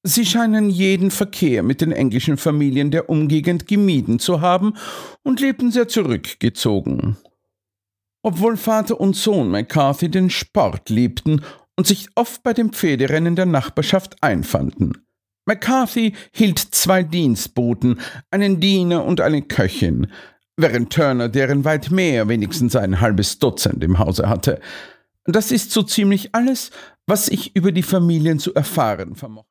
Sie scheinen jeden Verkehr mit den englischen Familien der Umgegend gemieden zu haben und lebten sehr zurückgezogen. Obwohl Vater und Sohn McCarthy den Sport liebten und sich oft bei den Pferderennen der Nachbarschaft einfanden. McCarthy hielt 2 Dienstboten, einen Diener und eine Köchin, während Turner deren weit mehr, wenigstens ein halbes Dutzend im Hause hatte. Das ist so ziemlich alles, was ich über die Familien zu erfahren vermochte.